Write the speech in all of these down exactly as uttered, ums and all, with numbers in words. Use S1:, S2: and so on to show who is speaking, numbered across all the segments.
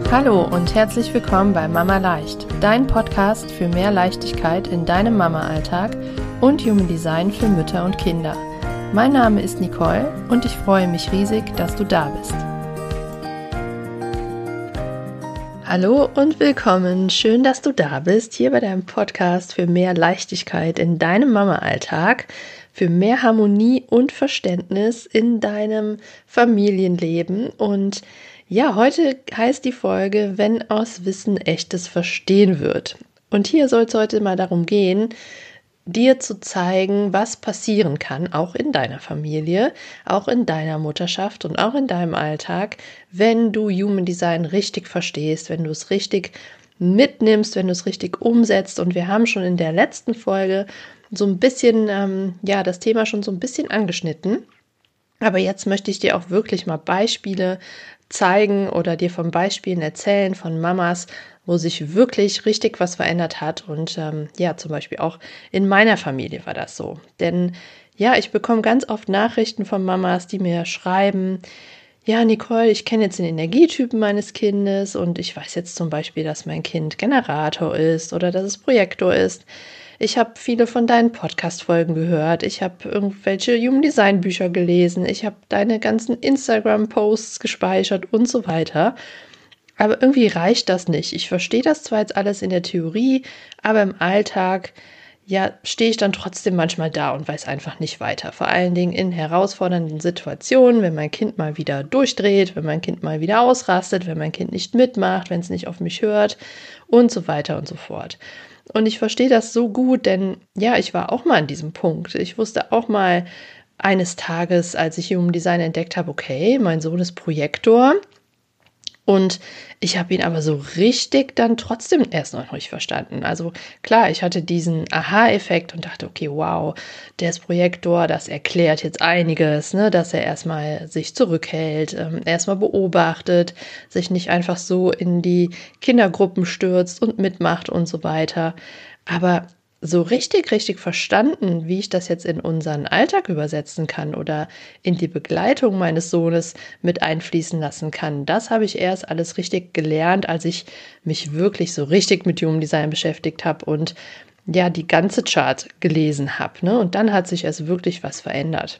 S1: Hallo und herzlich willkommen bei Mama Leicht, dein Podcast für mehr Leichtigkeit in deinem Mama-Alltag und Human Design für Mütter und Kinder. Mein Name ist Nicole und ich freue mich riesig, dass du da bist. Hallo und willkommen, schön, dass du da bist, hier bei deinem Podcast für mehr Leichtigkeit in deinem Mama-Alltag, für mehr Harmonie und Verständnis in deinem Familienleben. Und ja, heute heißt die Folge, wenn aus Wissen echtes Verstehen wird. Und hier soll es heute mal darum gehen, dir zu zeigen, was passieren kann, auch in deiner Familie, auch in deiner Mutterschaft und auch in deinem Alltag, wenn du Human Design richtig verstehst, wenn du es richtig mitnimmst, wenn du es richtig umsetzt. Und wir haben schon in der letzten Folge so ein bisschen, ähm, ja, das Thema schon so ein bisschen angeschnitten. Aber jetzt möchte ich dir auch wirklich mal Beispiele zeigen oder dir von Beispielen erzählen von Mamas, wo sich wirklich richtig was verändert hat. Und ähm, ja, zum Beispiel auch in meiner Familie war das so. Denn ja, ich bekomme ganz oft Nachrichten von Mamas, die mir schreiben, ja, Nicole, ich kenne jetzt den Energietypen meines Kindes und ich weiß jetzt zum Beispiel, dass mein Kind Generator ist oder dass es Projektor ist. Ich habe viele von deinen Podcast-Folgen gehört. Ich habe irgendwelche Human Design Bücher gelesen. Ich habe deine ganzen Instagram-Posts gespeichert und so weiter. Aber irgendwie reicht das nicht. Ich verstehe das zwar jetzt alles in der Theorie, aber im Alltag, ja, stehe ich dann trotzdem manchmal da und weiß einfach nicht weiter. Vor allen Dingen in herausfordernden Situationen, wenn mein Kind mal wieder durchdreht, wenn mein Kind mal wieder ausrastet, wenn mein Kind nicht mitmacht, wenn es nicht auf mich hört und so weiter und so fort. Und ich verstehe das so gut, denn ja, ich war auch mal an diesem Punkt. Ich wusste auch mal eines Tages, als ich Human Design entdeckt habe, okay, mein Sohn ist Projektor. Und ich habe ihn aber so richtig dann trotzdem erst noch nicht verstanden. Also klar, ich hatte diesen Aha-Effekt und dachte, okay, wow, der ist Projektor, das erklärt jetzt einiges, ne, dass er erstmal sich zurückhält, ähm, erstmal beobachtet, sich nicht einfach so in die Kindergruppen stürzt und mitmacht und so weiter. Aber so richtig, richtig verstanden, wie ich das jetzt in unseren Alltag übersetzen kann oder in die Begleitung meines Sohnes mit einfließen lassen kann, das habe ich erst alles richtig gelernt, als ich mich wirklich so richtig mit Human Design beschäftigt habe und ja, die ganze Chart gelesen habe, ne? Und dann hat sich erst wirklich was verändert.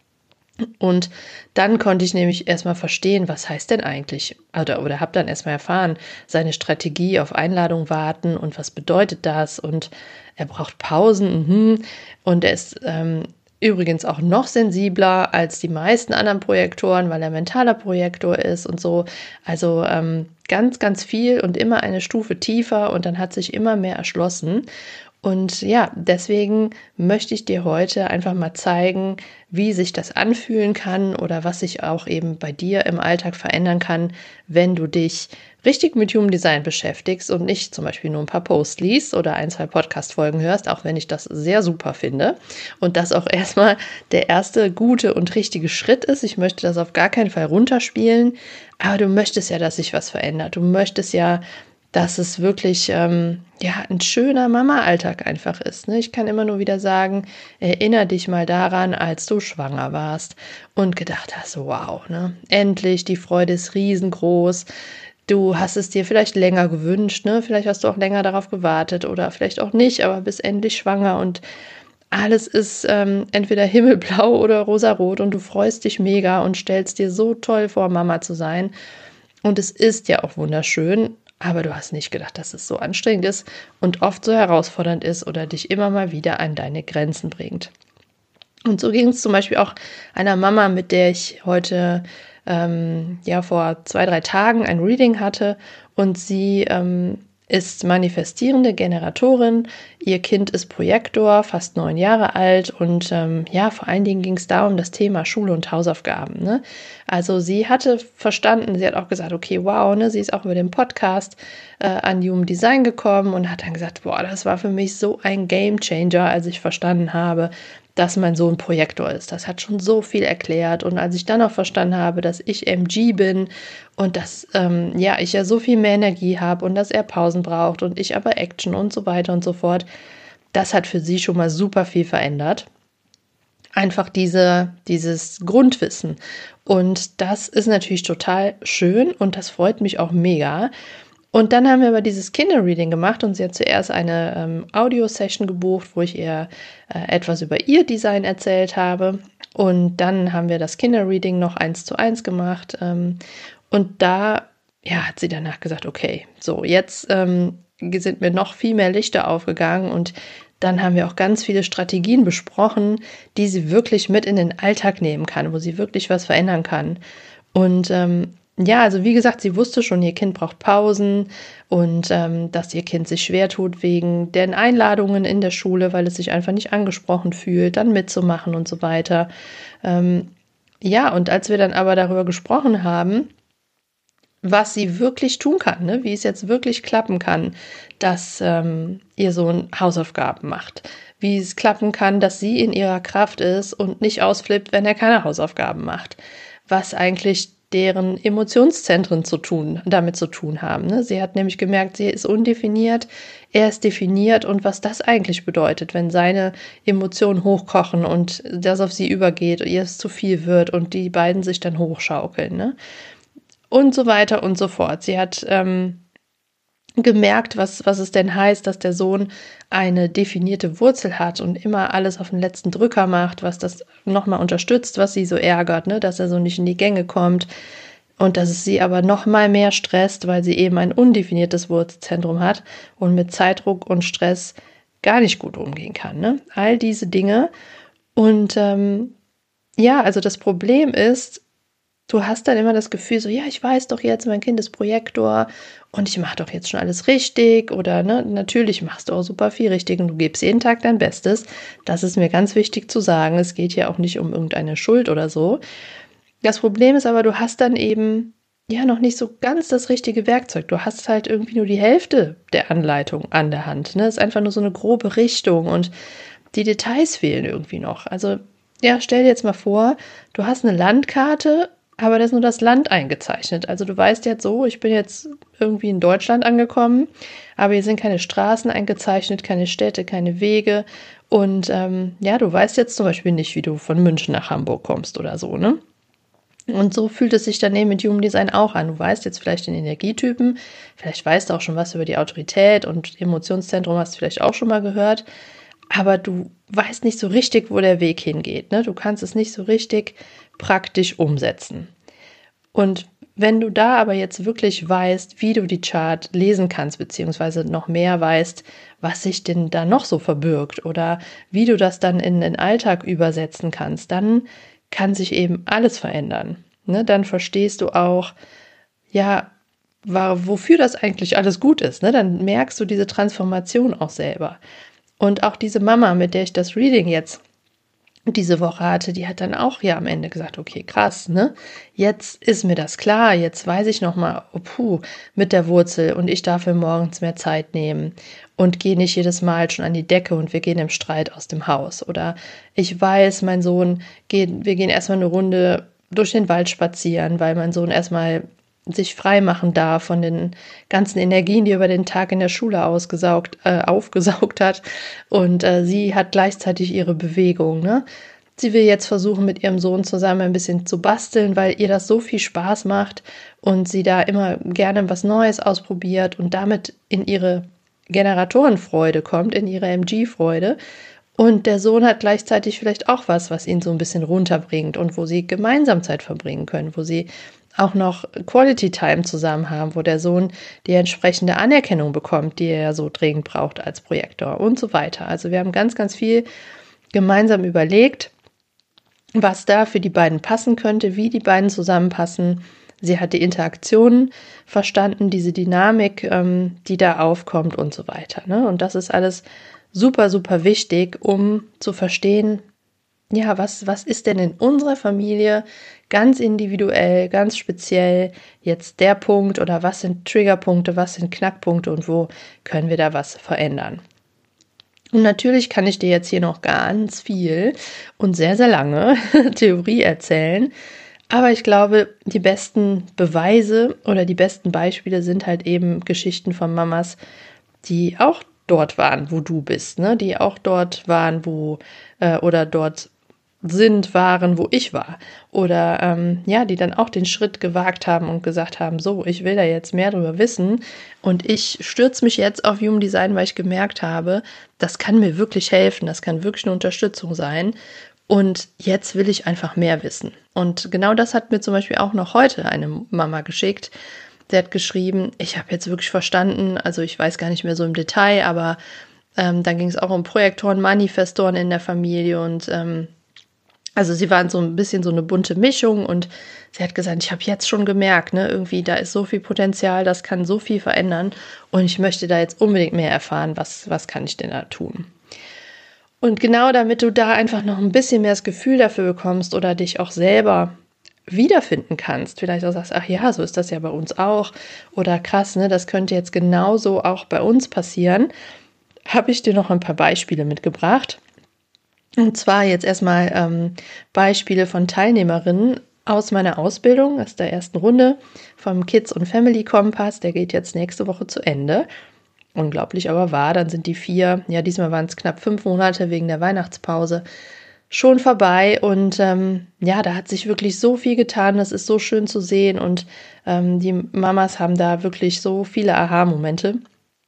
S1: Und dann konnte ich nämlich erstmal verstehen, was heißt denn eigentlich, oder, oder habe dann erstmal erfahren, seine Strategie auf Einladung warten und was bedeutet das und er braucht Pausen mhm. Und er ist ähm, übrigens auch noch sensibler als die meisten anderen Projektoren, weil er mentaler Projektor ist und so, also ähm, ganz, ganz viel und immer eine Stufe tiefer und dann hat sich immer mehr erschlossen. Und ja, deswegen möchte ich dir heute einfach mal zeigen, wie sich das anfühlen kann oder was sich auch eben bei dir im Alltag verändern kann, wenn du dich richtig mit Human Design beschäftigst und nicht zum Beispiel nur ein paar Posts liest oder ein, zwei Podcast-Folgen hörst, auch wenn ich das sehr super finde. Und das auch erstmal der erste gute und richtige Schritt ist. Ich möchte das auf gar keinen Fall runterspielen, aber du möchtest ja, dass sich was verändert. Du möchtest ja, dass es wirklich ähm, ja, ein schöner Mama-Alltag einfach ist. Ne? Ich kann immer nur wieder sagen, erinnere dich mal daran, als du schwanger warst und gedacht hast, wow, ne? Endlich, die Freude ist riesengroß. Du hast es dir vielleicht länger gewünscht, ne? Vielleicht hast du auch länger darauf gewartet oder vielleicht auch nicht, aber bist endlich schwanger und alles ist ähm, entweder himmelblau oder rosarot und du freust dich mega und stellst dir so toll vor, Mama zu sein. Und es ist ja auch wunderschön, aber du hast nicht gedacht, dass es so anstrengend ist und oft so herausfordernd ist oder dich immer mal wieder an deine Grenzen bringt. Und so ging es zum Beispiel auch einer Mama, mit der ich heute ähm, ja vor zwei, drei Tagen ein Reading hatte und sie ähm, ist manifestierende Generatorin, ihr Kind ist Projektor, fast neun Jahre alt und ähm, ja, vor allen Dingen ging es da um das Thema Schule und Hausaufgaben. Ne? Also sie hatte verstanden, sie hat auch gesagt, okay, wow, ne, sie ist auch über den Podcast äh, an Human Design gekommen und hat dann gesagt, boah, das war für mich so ein Game Changer, als ich verstanden habe, dass mein Sohn Projektor ist. Das hat schon so viel erklärt. Und als ich dann auch verstanden habe, dass ich M G bin und dass ähm, ja ich ja so viel mehr Energie habe und dass er Pausen braucht und ich aber Action und so weiter und so fort, das hat für sie schon mal super viel verändert. einfach diese, dieses Grundwissen. Und das ist natürlich total schön und das freut mich auch mega. Und dann haben wir aber dieses Kinderreading gemacht und sie hat zuerst eine ähm, Audio-Session gebucht, wo ich ihr äh, etwas über ihr Design erzählt habe. Und dann haben wir das Kinderreading noch eins zu eins gemacht. Ähm, und da ja, hat sie danach gesagt, okay, so jetzt ähm, sind mir noch viel mehr Lichter aufgegangen und dann haben wir auch ganz viele Strategien besprochen, die sie wirklich mit in den Alltag nehmen kann, wo sie wirklich was verändern kann. Und ähm, ja, also wie gesagt, sie wusste schon, ihr Kind braucht Pausen und ähm, dass ihr Kind sich schwer tut wegen den Einladungen in der Schule, weil es sich einfach nicht angesprochen fühlt, dann mitzumachen und so weiter. Ähm, ja, und als wir dann aber darüber gesprochen haben, was sie wirklich tun kann, ne? Wie es jetzt wirklich klappen kann, dass ähm, ihr Sohn Hausaufgaben macht. Wie es klappen kann, dass sie in ihrer Kraft ist und nicht ausflippt, wenn er keine Hausaufgaben macht. Was eigentlich deren Emotionszentren zu tun, damit zu tun haben. Ne? Sie hat nämlich gemerkt, sie ist undefiniert, er ist definiert und was das eigentlich bedeutet, wenn seine Emotionen hochkochen und das auf sie übergeht, ihr es zu viel wird und die beiden sich dann hochschaukeln. Ne? Und so weiter und so fort. Sie hat ähm, gemerkt, was, was es denn heißt, dass der Sohn eine definierte Wurzel hat und immer alles auf den letzten Drücker macht, was das nochmal unterstützt, was sie so ärgert, ne? Dass er so nicht in die Gänge kommt und dass es sie aber nochmal mehr stresst, weil sie eben ein undefiniertes Wurzelzentrum hat und mit Zeitdruck und Stress gar nicht gut umgehen kann. Ne? All diese Dinge. Und ähm, ja, also das Problem ist, du hast dann immer das Gefühl so, ja, ich weiß doch jetzt, mein Kind ist Projektor und ich mache doch jetzt schon alles richtig oder ne, natürlich machst du auch super viel richtig und du gibst jeden Tag dein Bestes. Das ist mir ganz wichtig zu sagen. Es geht ja auch nicht um irgendeine Schuld oder so. Das Problem ist aber, du hast dann eben ja noch nicht so ganz das richtige Werkzeug. Du hast halt irgendwie nur die Hälfte der Anleitung an der Hand. Ne? Es ist einfach nur so eine grobe Richtung und die Details fehlen irgendwie noch. Also ja, stell dir jetzt mal vor, du hast eine Landkarte, aber da ist nur das Land eingezeichnet. Also du weißt jetzt so, ich bin jetzt irgendwie in Deutschland angekommen, aber hier sind keine Straßen eingezeichnet, keine Städte, keine Wege. Und ähm, ja, du weißt jetzt zum Beispiel nicht, wie du von München nach Hamburg kommst oder so, ne? Und so fühlt es sich dann eben mit Human Design auch an. Du weißt jetzt vielleicht den Energietypen, vielleicht weißt du auch schon was über die Autorität und Emotionszentrum hast du vielleicht auch schon mal gehört. Aber du weißt nicht so richtig, wo der Weg hingeht. Ne? Du kannst es nicht so richtig praktisch umsetzen. Und wenn du da aber jetzt wirklich weißt, wie du die Chart lesen kannst, beziehungsweise noch mehr weißt, was sich denn da noch so verbirgt oder wie du das dann in den Alltag übersetzen kannst, dann kann sich eben alles verändern. Ne? Dann verstehst du auch, ja, wofür das eigentlich alles gut ist. Ne? Dann merkst du diese Transformation auch selber. Und auch diese Mama, mit der ich das Reading jetzt diese Woche hatte, die hat dann auch ja am Ende gesagt, okay, krass, ne? Jetzt ist mir das klar, jetzt weiß ich nochmal, oh, puh, mit der Wurzel und ich darf mir morgens mehr Zeit nehmen und gehe nicht jedes Mal schon an die Decke und wir gehen im Streit aus dem Haus. Oder ich weiß, mein Sohn geht, wir gehen erstmal eine Runde durch den Wald spazieren, weil mein Sohn erstmal sich frei machen darf von den ganzen Energien, die er über den Tag in der Schule ausgesaugt, äh, aufgesaugt hat. Und äh, sie hat gleichzeitig ihre Bewegung. Ne? Sie will jetzt versuchen, mit ihrem Sohn zusammen ein bisschen zu basteln, weil ihr das so viel Spaß macht und sie da immer gerne was Neues ausprobiert und damit in ihre Generatorenfreude kommt, in ihre M G-Freude. Und der Sohn hat gleichzeitig vielleicht auch was, was ihn so ein bisschen runterbringt und wo sie gemeinsam Zeit verbringen können, wo sie auch noch Quality Time zusammen haben, wo der Sohn die entsprechende Anerkennung bekommt, die er ja so dringend braucht als Projektor und so weiter. Also wir haben ganz, ganz viel gemeinsam überlegt, was da für die beiden passen könnte, wie die beiden zusammenpassen. Sie hat die Interaktionen verstanden, diese Dynamik, ähm, die da aufkommt und so weiter. Ne? Und das ist alles super, super wichtig, um zu verstehen, ja, was, was ist denn in unserer Familie ganz individuell, ganz speziell jetzt der Punkt oder was sind Triggerpunkte, was sind Knackpunkte und wo können wir da was verändern? Und natürlich kann ich dir jetzt hier noch ganz viel und sehr, sehr lange Theorie erzählen, aber ich glaube, die besten Beweise oder die besten Beispiele sind halt eben Geschichten von Mamas, die auch dort waren, wo du bist, ne? Die auch dort waren, wo äh, oder dort sind, waren, wo ich war. Oder ähm, ja, die dann auch den Schritt gewagt haben und gesagt haben, so, ich will da jetzt mehr drüber wissen und ich stürze mich jetzt auf Human Design, weil ich gemerkt habe, das kann mir wirklich helfen, das kann wirklich eine Unterstützung sein und jetzt will ich einfach mehr wissen. Und genau das hat mir zum Beispiel auch noch heute eine Mama geschickt. Der hat geschrieben, ich habe jetzt wirklich verstanden, also ich weiß gar nicht mehr so im Detail, aber ähm, dann ging es auch um Projektoren, Manifestoren in der Familie und ähm, also sie waren so ein bisschen so eine bunte Mischung und sie hat gesagt, ich habe jetzt schon gemerkt, ne, irgendwie da ist so viel Potenzial, das kann so viel verändern und ich möchte da jetzt unbedingt mehr erfahren, was, was kann ich denn da tun? Und genau damit du da einfach noch ein bisschen mehr das Gefühl dafür bekommst oder dich auch selber wiederfinden kannst, vielleicht auch sagst, ach ja, so ist das ja bei uns auch oder krass, ne, das könnte jetzt genauso auch bei uns passieren, habe ich dir noch ein paar Beispiele mitgebracht. Und zwar jetzt erstmal ähm, Beispiele von Teilnehmerinnen aus meiner Ausbildung, aus der ersten Runde vom Kids- und Family Kompass. Der geht jetzt nächste Woche zu Ende. Unglaublich aber wahr, dann sind die vier, ja diesmal waren es knapp fünf Monate wegen der Weihnachtspause, schon vorbei. Und ähm, ja, da hat sich wirklich so viel getan, das ist so schön zu sehen. Und ähm, die Mamas haben da wirklich so viele Aha-Momente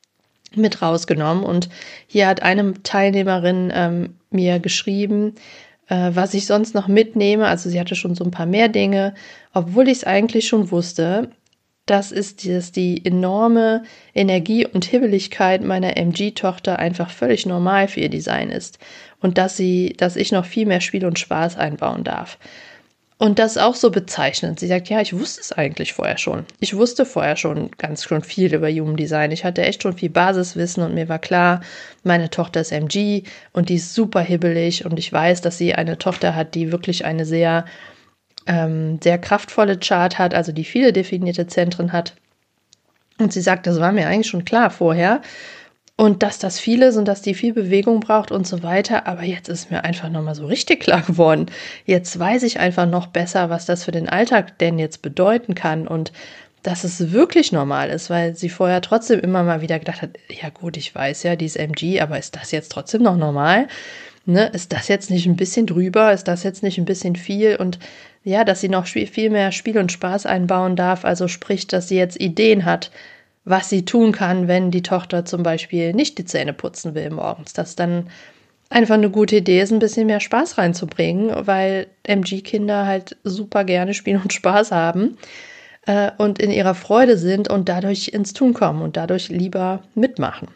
S1: mit rausgenommen. Und hier hat eine Teilnehmerin ähm, mir geschrieben, äh, was ich sonst noch mitnehme. Also sie hatte schon so ein paar mehr Dinge, obwohl ich es eigentlich schon wusste. Das ist dieses, die enorme Energie und Hibbeligkeit meiner M G-Tochter einfach völlig normal für ihr Design ist. Und dass sie, dass ich noch viel mehr Spiel und Spaß einbauen darf. Und das ist auch so bezeichnend. Sie sagt, ja, ich wusste es eigentlich vorher schon. Ich wusste vorher schon ganz schon viel über Human Design. Ich hatte echt schon viel Basiswissen und mir war klar, meine Tochter ist M G und die ist super hibbelig und ich weiß, dass sie eine Tochter hat, die wirklich eine sehr, ähm, sehr kraftvolle Chart hat, also die viele definierte Zentren hat. Und sie sagt, das war mir eigentlich schon klar vorher. Und dass das viel ist und dass die viel Bewegung braucht und so weiter. Aber jetzt ist mir einfach nochmal so richtig klar geworden. Jetzt weiß ich einfach noch besser, was das für den Alltag denn jetzt bedeuten kann und dass es wirklich normal ist, weil sie vorher trotzdem immer mal wieder gedacht hat, ja gut, ich weiß ja, die ist M G, aber ist das jetzt trotzdem noch normal? Ne? Ist das jetzt nicht ein bisschen drüber? Ist das jetzt nicht ein bisschen viel? Und ja, dass sie noch viel mehr Spiel und Spaß einbauen darf, also sprich, dass sie jetzt Ideen hat, was sie tun kann, wenn die Tochter zum Beispiel nicht die Zähne putzen will morgens. Dass dann einfach eine gute Idee ist, ein bisschen mehr Spaß reinzubringen, weil M G-Kinder halt super gerne Spiel und Spaß haben äh, und in ihrer Freude sind und dadurch ins Tun kommen und dadurch lieber mitmachen.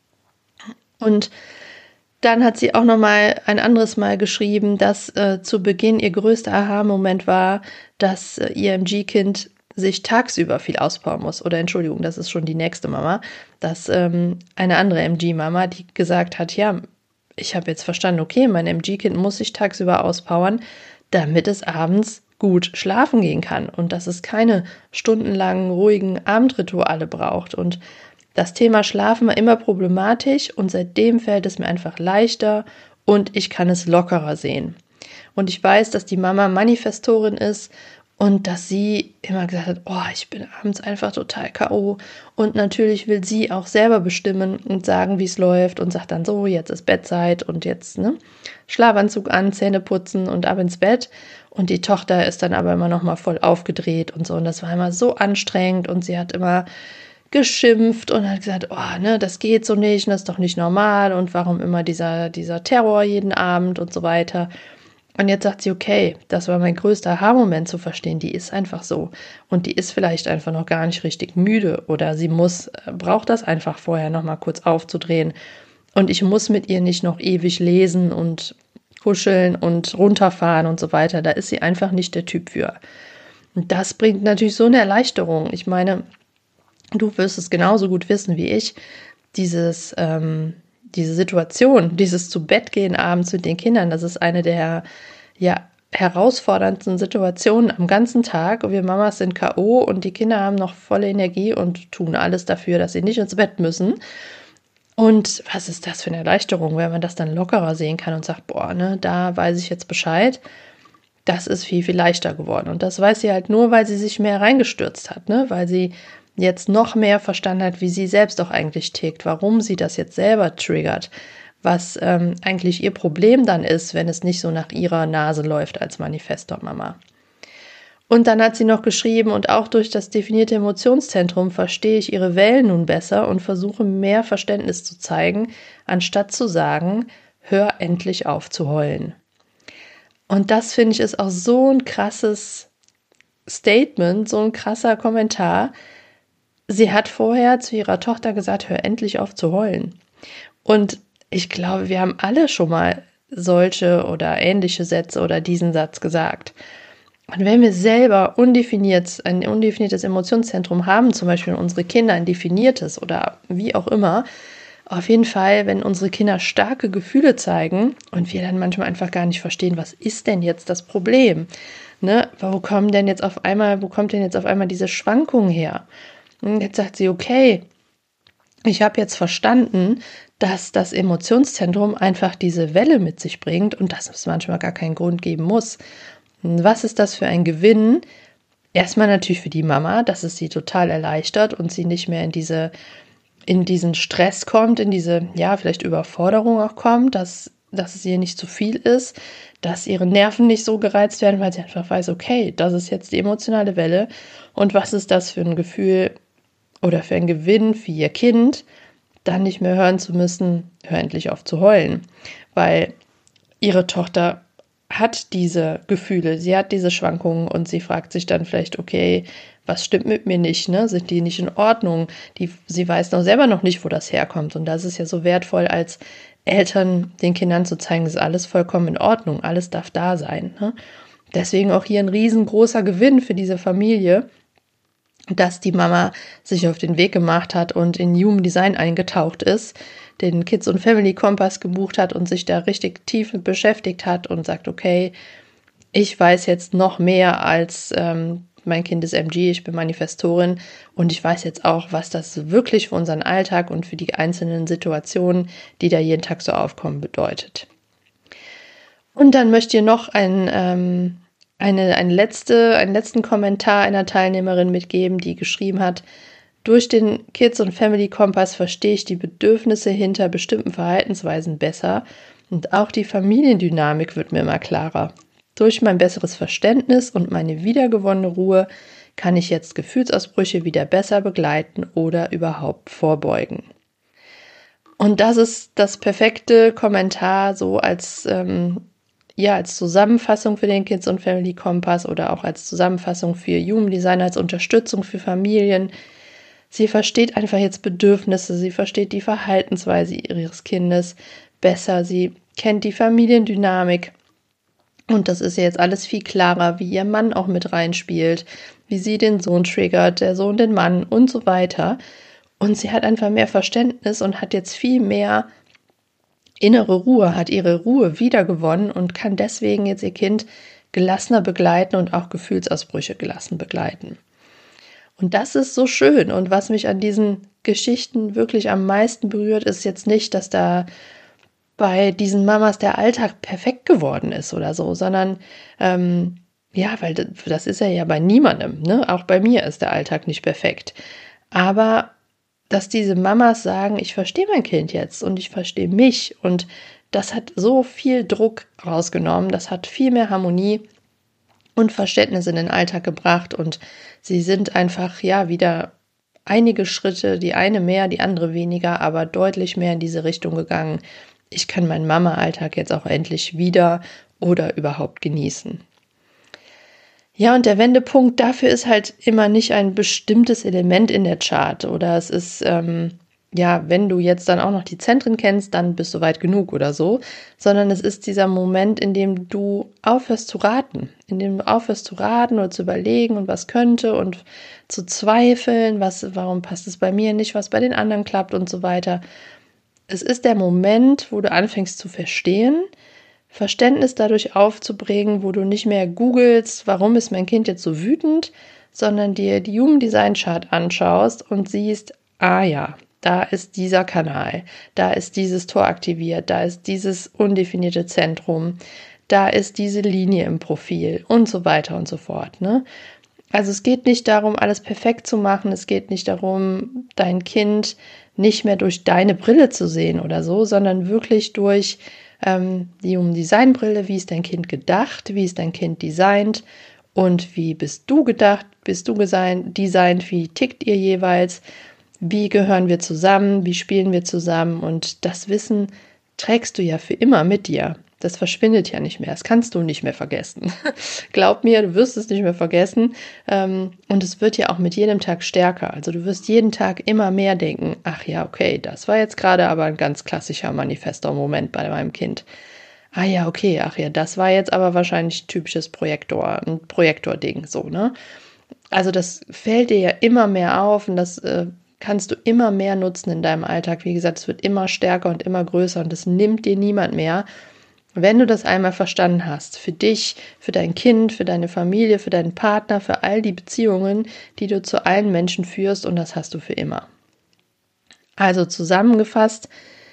S1: Und dann hat sie auch noch mal ein anderes Mal geschrieben, dass äh, zu Beginn ihr größter Aha-Moment war, dass äh, ihr M G-Kind sich tagsüber viel auspowern muss. Oder Entschuldigung, das ist schon die nächste Mama. Dass ähm, eine andere M G-Mama, die gesagt hat, ja, ich habe jetzt verstanden, okay, mein M G-Kind muss sich tagsüber auspowern, damit es abends gut schlafen gehen kann. Und dass es keine stundenlangen, ruhigen Abendrituale braucht. Und das Thema Schlafen war immer problematisch und seitdem fällt es mir einfach leichter und ich kann es lockerer sehen. Und ich weiß, dass die Mama Manifestorin ist und dass sie immer gesagt hat, oh, ich bin abends einfach total K O. Und natürlich will sie auch selber bestimmen und sagen, wie es läuft und sagt dann so, jetzt ist Bettzeit und jetzt ne, Schlafanzug an, Zähne putzen und ab ins Bett. Und die Tochter ist dann aber immer noch mal voll aufgedreht und so. Und das war immer so anstrengend und sie hat immer geschimpft und hat gesagt, oh, ne, das geht so nicht, das ist doch nicht normal und warum immer dieser, dieser Terror jeden Abend und so weiter. Und jetzt sagt sie, okay, das war mein größter Aha-Moment zu verstehen, die ist einfach so. Und die ist vielleicht einfach noch gar nicht richtig müde oder sie muss, braucht das einfach vorher noch mal kurz aufzudrehen. Und ich muss mit ihr nicht noch ewig lesen und kuscheln und runterfahren und so weiter. Da ist sie einfach nicht der Typ für. Und das bringt natürlich so eine Erleichterung. Ich meine, du wirst es genauso gut wissen wie ich, dieses, ähm, diese Situation, dieses zu Bett gehen abends mit den Kindern, das ist eine der ja, herausforderndsten Situationen am ganzen Tag. Und wir Mamas sind K O und die Kinder haben noch volle Energie und tun alles dafür, dass sie nicht ins Bett müssen. Und was ist das für eine Erleichterung, wenn man das dann lockerer sehen kann und sagt, boah, ne, da weiß ich jetzt Bescheid. Das ist viel, viel leichter geworden. Und das weiß sie halt nur, weil sie sich mehr reingestürzt hat, ne, weil sie jetzt noch mehr verstanden hat, wie sie selbst auch eigentlich tickt, warum sie das jetzt selber triggert, was ähm, eigentlich ihr Problem dann ist, wenn es nicht so nach ihrer Nase läuft als Manifestor-Mama. Und dann hat sie noch geschrieben, und auch durch das definierte Emotionszentrum verstehe ich ihre Wellen nun besser und versuche mehr Verständnis zu zeigen, anstatt zu sagen, hör endlich auf zu heulen. Und das finde ich ist auch so ein krasses Statement, so ein krasser Kommentar. Sie hat vorher zu ihrer Tochter gesagt, hör endlich auf zu heulen. Und ich glaube, wir haben alle schon mal solche oder ähnliche Sätze oder diesen Satz gesagt. Und wenn wir selber undefiniert, ein undefiniertes Emotionszentrum haben, zum Beispiel unsere Kinder ein definiertes oder wie auch immer, auf jeden Fall, wenn unsere Kinder starke Gefühle zeigen und wir dann manchmal einfach gar nicht verstehen, was ist denn jetzt das Problem? Ne? Wo kommen denn jetzt auf einmal, wo kommt denn jetzt auf einmal diese Schwankung her? Und jetzt sagt sie, okay, ich habe jetzt verstanden, dass das Emotionszentrum einfach diese Welle mit sich bringt und dass es manchmal gar keinen Grund geben muss. Was ist das für ein Gewinn? Erstmal natürlich für die Mama, dass es sie total erleichtert und sie nicht mehr in diese, in diesen Stress kommt, in diese, ja, vielleicht Überforderung auch kommt, dass, dass es ihr nicht zu viel ist, dass ihre Nerven nicht so gereizt werden, weil sie einfach weiß, okay, das ist jetzt die emotionale Welle und was ist das für ein Gefühl oder für ein Gewinn für ihr Kind, dann nicht mehr hören zu müssen, hör endlich auf zu heulen, weil ihre Tochter hat diese Gefühle, sie hat diese Schwankungen und sie fragt sich dann vielleicht, okay, was stimmt mit mir nicht, ne? Sind die nicht in Ordnung? Die, sie weiß noch selber noch nicht, wo das herkommt und das ist ja so wertvoll als Eltern den Kindern zu zeigen, das ist alles vollkommen in Ordnung, alles darf da sein, ne? Deswegen auch hier ein riesengroßer Gewinn für diese Familie, dass die Mama sich auf den Weg gemacht hat und in Human Design eingetaucht ist, den Kids- und Family-Kompass gebucht hat und sich da richtig tief mit beschäftigt hat und sagt, okay, ich weiß jetzt noch mehr als ähm, mein Kind ist M G, ich bin Manifestorin und ich weiß jetzt auch, was das wirklich für unseren Alltag und für die einzelnen Situationen, die da jeden Tag so aufkommen, bedeutet. Und dann möchte ich noch ein, ähm, eine, eine letzte, einen letzten Kommentar einer Teilnehmerin mitgeben, die geschrieben hat, durch den Kids- und Family-Kompass verstehe ich die Bedürfnisse hinter bestimmten Verhaltensweisen besser und auch die Familiendynamik wird mir immer klarer. Durch mein besseres Verständnis und meine wiedergewonnene Ruhe kann ich jetzt Gefühlsausbrüche wieder besser begleiten oder überhaupt vorbeugen. Und das ist das perfekte Kommentar so als, ähm, ja, als Zusammenfassung für den Kids- und Family-Kompass oder auch als Zusammenfassung für Human Design, als Unterstützung für Familien. Sie versteht einfach jetzt Bedürfnisse, sie versteht die Verhaltensweise ihres Kindes besser, sie kennt die Familiendynamik und das ist jetzt alles viel klarer, wie ihr Mann auch mit reinspielt, wie sie den Sohn triggert, der Sohn den Mann und so weiter. Und sie hat einfach mehr Verständnis und hat jetzt viel mehr innere Ruhe, hat ihre Ruhe wiedergewonnen und kann deswegen jetzt ihr Kind gelassener begleiten und auch Gefühlsausbrüche gelassen begleiten. Und das ist so schön. Und was mich an diesen Geschichten wirklich am meisten berührt, ist jetzt nicht, dass da bei diesen Mamas der Alltag perfekt geworden ist oder so, sondern ähm, ja, weil das, das ist er ja bei niemandem, ne? Auch bei mir ist der Alltag nicht perfekt. Aber dass diese Mamas sagen, ich verstehe mein Kind jetzt und ich verstehe mich und das hat so viel Druck rausgenommen, das hat viel mehr Harmonie und Verständnis in den Alltag gebracht und sie sind einfach, ja, wieder einige Schritte, die eine mehr, die andere weniger, aber deutlich mehr in diese Richtung gegangen. Ich kann meinen Mama-Alltag jetzt auch endlich wieder oder überhaupt genießen. Ja, und der Wendepunkt dafür ist halt immer nicht ein bestimmtes Element in der Chart oder es ist, ähm, ja, wenn du jetzt dann auch noch die Zentren kennst, dann bist du weit genug oder so, sondern es ist dieser Moment, in dem du aufhörst zu raten, in dem du aufhörst zu raten oder zu überlegen und was könnte und zu zweifeln, was, warum passt es bei mir nicht, was bei den anderen klappt und so weiter. Es ist der Moment, wo du anfängst zu verstehen, Verständnis dadurch aufzubringen, wo du nicht mehr googelst, warum ist mein Kind jetzt so wütend, sondern dir die Human Design Chart anschaust und siehst, ah ja, da ist dieser Kanal, da ist dieses Tor aktiviert, da ist dieses undefinierte Zentrum, da ist diese Linie im Profil und so weiter und so fort, ne? Also es geht nicht darum, alles perfekt zu machen. Es geht nicht darum, dein Kind nicht mehr durch deine Brille zu sehen oder so, sondern wirklich durch ähm, die Human Design Brille. Wie ist dein Kind gedacht? Wie ist dein Kind designt? Und wie bist du gedacht? Bist du designt? Wie tickt ihr jeweils? Wie gehören wir zusammen? Wie spielen wir zusammen? Und das Wissen trägst du ja für immer mit dir. Das verschwindet ja nicht mehr. Das kannst du nicht mehr vergessen. Glaub mir, du wirst es nicht mehr vergessen. Und es wird ja auch mit jedem Tag stärker. Also du wirst jeden Tag immer mehr denken, ach ja, okay, das war jetzt gerade aber ein ganz klassischer Manifestor-Moment bei meinem Kind. Ah ja, okay, ach ja, das war jetzt aber wahrscheinlich typisches Projektor, ein Projektor-Ding, so, ne? Also das fällt dir ja immer mehr auf und das äh, kannst du immer mehr nutzen in deinem Alltag. Wie gesagt, es wird immer stärker und immer größer und das nimmt dir niemand mehr. Wenn du das einmal verstanden hast, für dich, für dein Kind, für deine Familie, für deinen Partner, für all die Beziehungen, die du zu allen Menschen führst, und das hast du für immer. Also zusammengefasst,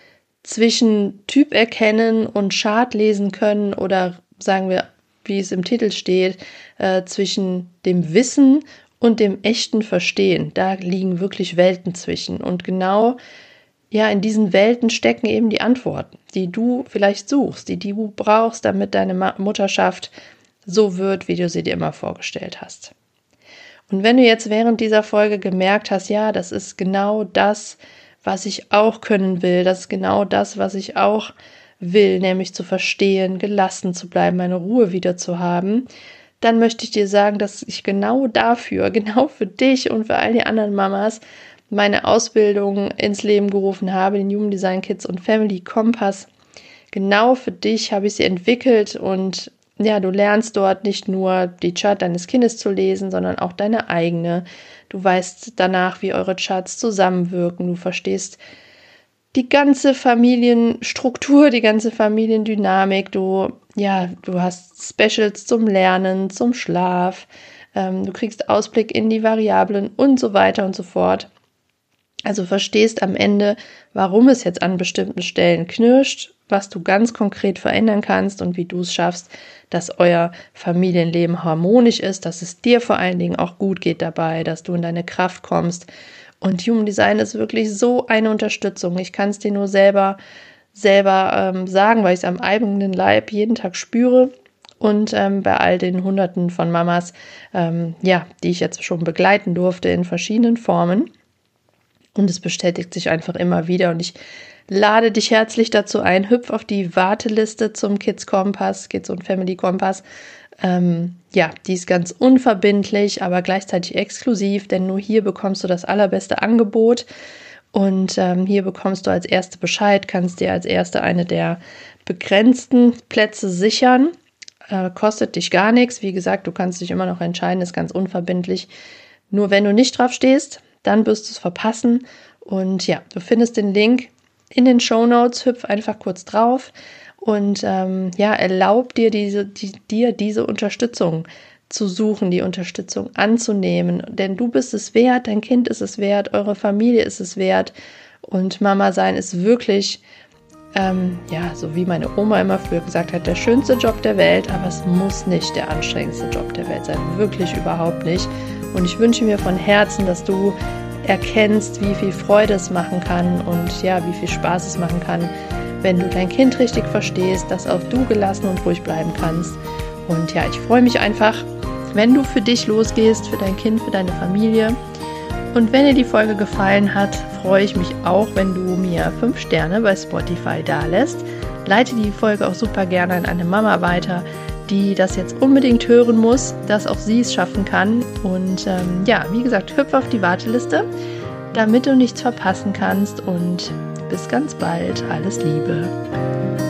S1: zwischen Typ erkennen und Chart lesen können oder sagen wir, wie es im Titel steht, äh, zwischen dem Wissen und dem echten Verstehen, da liegen wirklich Welten zwischen. Und genau ja, in diesen Welten stecken eben die Antworten, die du vielleicht suchst, die du brauchst, damit deine Mutterschaft so wird, wie du sie dir immer vorgestellt hast. Und wenn du jetzt während dieser Folge gemerkt hast, ja, das ist genau das, was ich auch können will, das ist genau das, was ich auch will, nämlich zu verstehen, gelassen zu bleiben, meine Ruhe wieder zu haben, dann möchte ich dir sagen, dass ich genau dafür, genau für dich und für all die anderen Mamas meine Ausbildung ins Leben gerufen habe, den Human Design Kids und Family Kompass. Genau für dich habe ich sie entwickelt und ja, du lernst dort nicht nur die Chart deines Kindes zu lesen, sondern auch deine eigene. Du weißt danach, wie eure Charts zusammenwirken. Du verstehst die ganze Familienstruktur, die ganze Familiendynamik. Du, ja, du hast Specials zum Lernen, zum Schlaf. Ähm, du kriegst Ausblick in die Variablen und so weiter und so fort. Also verstehst am Ende, warum es jetzt an bestimmten Stellen knirscht, was du ganz konkret verändern kannst und wie du es schaffst, dass euer Familienleben harmonisch ist, dass es dir vor allen Dingen auch gut geht dabei, dass du in deine Kraft kommst. Und Human Design ist wirklich so eine Unterstützung. Ich kann es dir nur selber, selber ähm, sagen, weil ich es am eigenen Leib jeden Tag spüre. Und ähm, bei all den Hunderten von Mamas, ähm, ja, die ich jetzt schon begleiten durfte in verschiedenen Formen. Und es bestätigt sich einfach immer wieder. Und ich lade dich herzlich dazu ein, hüpf auf die Warteliste zum Kids Kompass, Kids und Family Kompass. Ähm, ja, die ist ganz unverbindlich, aber gleichzeitig exklusiv, denn nur hier bekommst du das allerbeste Angebot. Und ähm, hier bekommst du als Erste Bescheid, kannst dir als Erste eine der begrenzten Plätze sichern. Äh, kostet dich gar nichts. Wie gesagt, du kannst dich immer noch entscheiden, ist ganz unverbindlich. Nur wenn du nicht drauf stehst, dann wirst du es verpassen. Und ja, du findest den Link in den Shownotes, hüpf einfach kurz drauf und ähm, ja, erlaub dir diese, die, dir diese Unterstützung zu suchen, die Unterstützung anzunehmen. Denn du bist es wert, dein Kind ist es wert, eure Familie ist es wert. Und Mama sein ist wirklich, ähm, ja, so wie meine Oma immer früher gesagt hat, der schönste Job der Welt, aber es muss nicht der anstrengendste Job der Welt sein. Wirklich überhaupt nicht. Und ich wünsche mir von Herzen, dass du erkennst, wie viel Freude es machen kann und ja, wie viel Spaß es machen kann, wenn du dein Kind richtig verstehst, dass auch du gelassen und ruhig bleiben kannst. Und ja, ich freue mich einfach, wenn du für dich losgehst, für dein Kind, für deine Familie. Und wenn dir die Folge gefallen hat, freue ich mich auch, wenn du mir fünf Sterne bei Spotify dalässt. Leite die Folge auch super gerne an eine Mama weiter, die das jetzt unbedingt hören muss, dass auch sie es schaffen kann. Und ähm, ja, wie gesagt, hüpf auf die Warteliste, damit du nichts verpassen kannst. Und bis ganz bald. Alles Liebe.